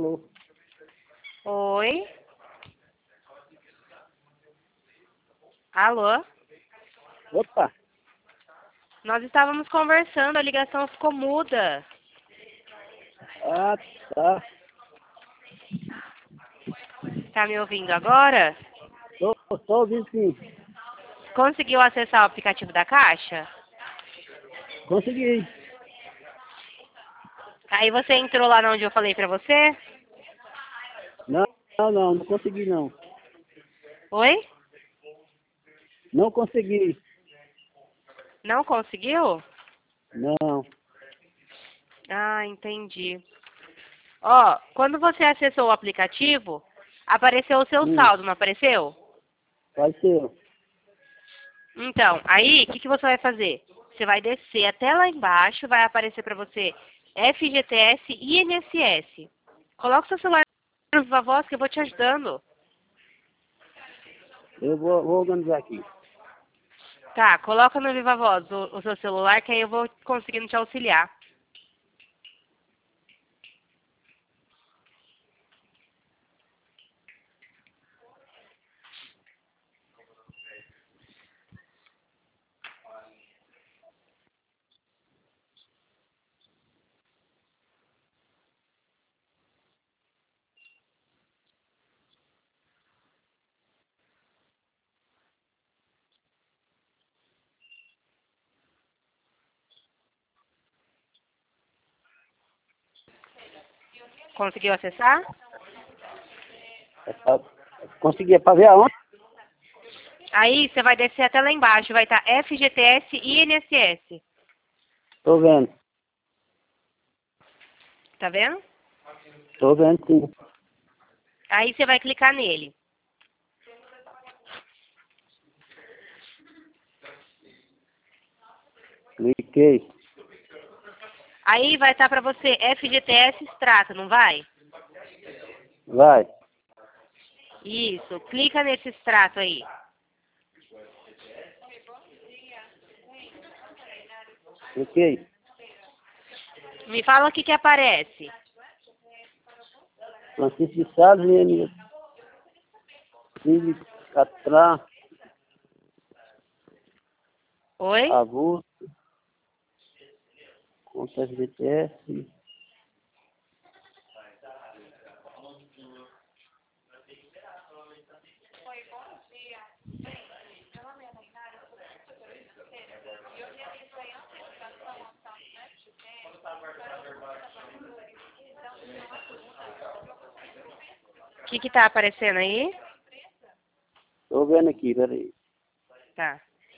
Alô? Oi? Alô? Opa! Nós estávamos conversando, a ligação ficou muda. Ah, tá. Tá me ouvindo agora? Tô ouvindo sim. Conseguiu acessar o aplicativo da Caixa? Consegui. Aí você entrou lá onde eu falei pra você? Não consegui não. Oi? Não consegui. Não conseguiu? Não. Ah, entendi. Ó, quando você acessou o aplicativo, apareceu o seu saldo, não apareceu? Vai ser. Então, aí, o que você vai fazer? Você vai descer até lá embaixo, vai aparecer para você FGTS e INSS. Coloca o seu celular no Viva Voz que eu vou te ajudando. Eu vou organizar aqui. Tá, coloca no Viva Voz o seu celular que aí eu vou conseguindo te auxiliar. Conseguiu acessar? Consegui. É pra ver aonde? Aí você vai descer até lá embaixo, vai estar FGTS e INSS. Tô vendo. Tá vendo? Tô vendo sim. Aí você vai clicar nele. Cliquei. Aí vai estar para você FGTS extrato, não vai? Vai. Isso, clica nesse extrato aí. Cliquei. Me fala o que aparece. Francisco de Sales, Catrá, Oi? Avulso, conta FGTS. O que tá aparecendo aí? Tô vendo aqui, peraí. Tá.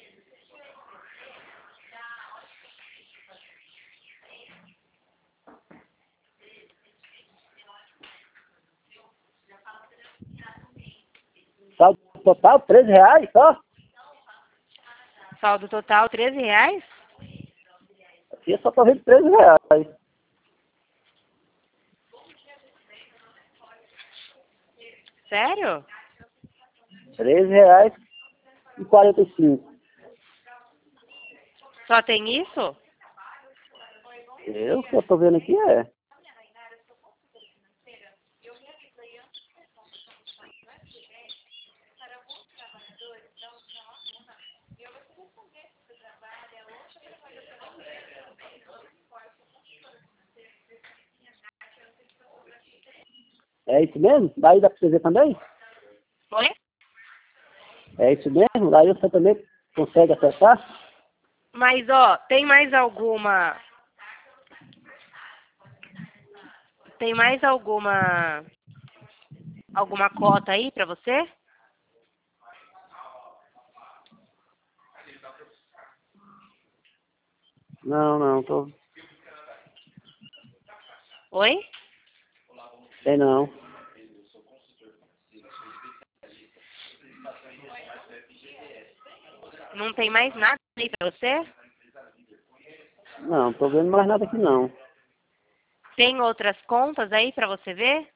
Saldo total, R$ 13 só? Saldo total, R$ 13? Aqui eu só tô vendo R$ 13. Sério? R$ 13,45. Só tem isso? O que eu tô vendo aqui é. É isso mesmo? Daí dá pra você ver também? Oi? É isso mesmo? Daí você também consegue acessar? Mas, ó, tem mais alguma... Tem mais alguma cota aí pra você? Não, tô. Oi? Tem não. Não tem mais nada aí pra você? Não, tô vendo mais nada aqui não. Tem outras contas aí pra você ver?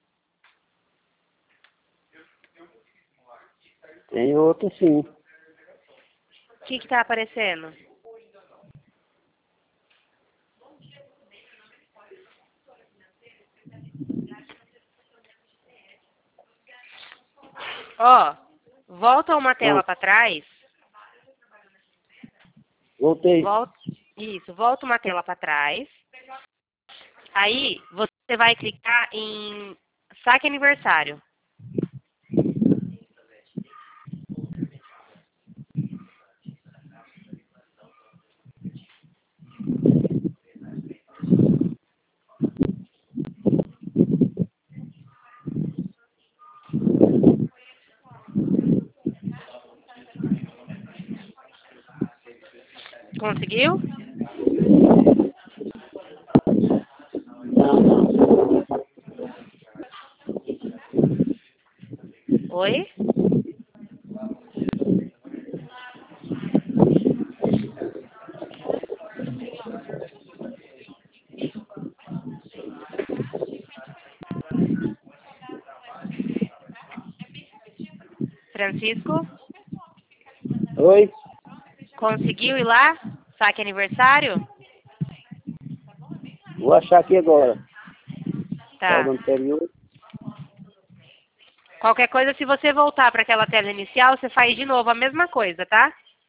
Tem outro sim. O que tá aparecendo? Ó, volta uma tela Ah, para trás. voltei. Volta uma tela para trás. Aí você vai clicar em saque aniversário. Conseguiu? Não, não. Oi? Francisco? Oi? Conseguiu ir lá? Saque aniversário? Vou achar aqui agora. Saldo Tá. anterior. Qualquer coisa, se você voltar para aquela tela inicial, você faz de novo a mesma coisa, tá?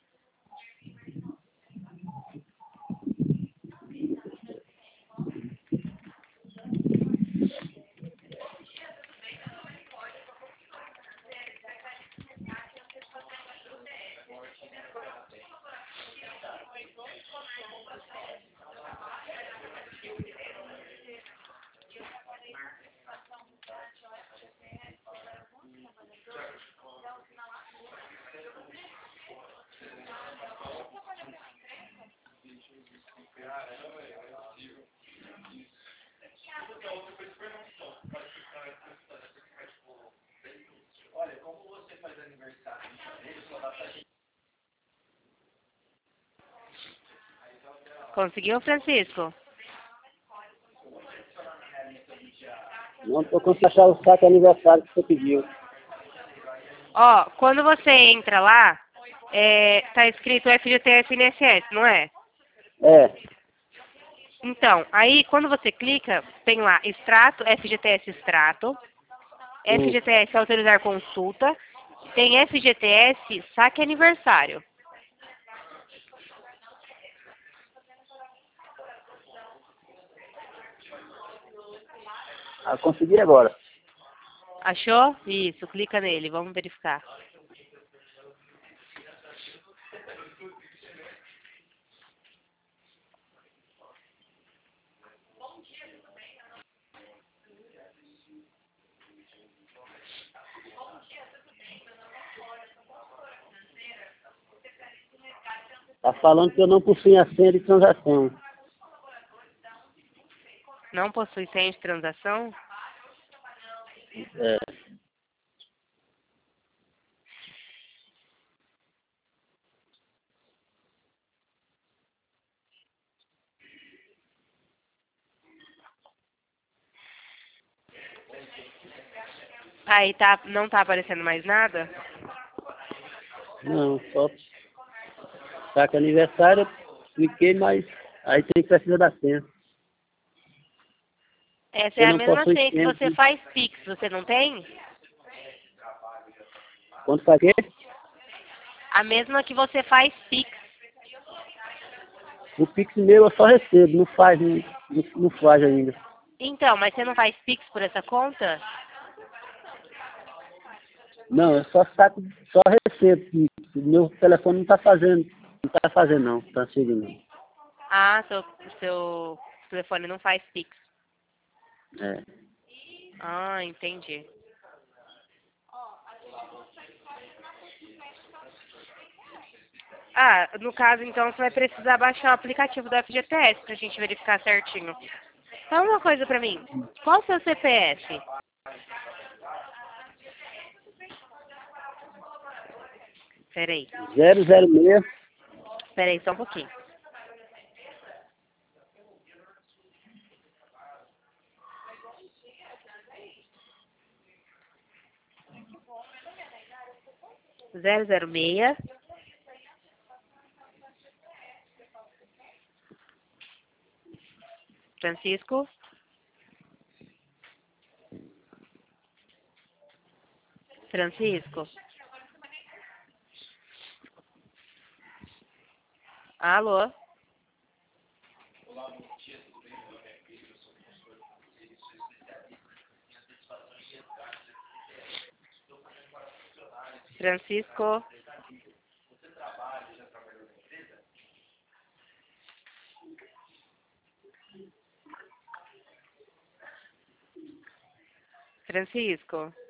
Conseguiu, Francisco? Não estou conseguindo achar o saque aniversário que você pediu. Ó, quando você entra lá, tá escrito FGTS INSS, não é? É. Então, aí quando você clica, tem lá extrato, FGTS extrato, Hum. FGTS autorizar consulta, tem FGTS saque aniversário. Ah, consegui agora. Achou? Isso, clica nele, vamos verificar. Tá falando que eu não possuo a senha de transação. Não possui senha de transação? É. Aí tá, não tá aparecendo mais nada? Não, só saque aniversário, cliquei, mas aí tem que precisar da senha. Essa é Você a não mesma possui senha que senha. você faz Pix, você não tem? Quanto faz quê? A mesma que você faz Pix. O Pix meu eu só recebo, não faz ainda. Então, mas você não faz Pix por essa conta? Não, eu só saco, só recebo Pix. Meu telefone não tá fazendo. Não, transferindo. Ah, seu telefone não faz Pix. É. Ah, entendi. Ah, no caso, então, você vai precisar baixar o aplicativo do FGTS pra gente verificar certinho. Fala uma coisa pra mim. Qual o seu CPF? Peraí. 006. Peraí, só um pouquinho. Zero zero seis. Francisco. Francisco? Alô? Francisco? Francisco?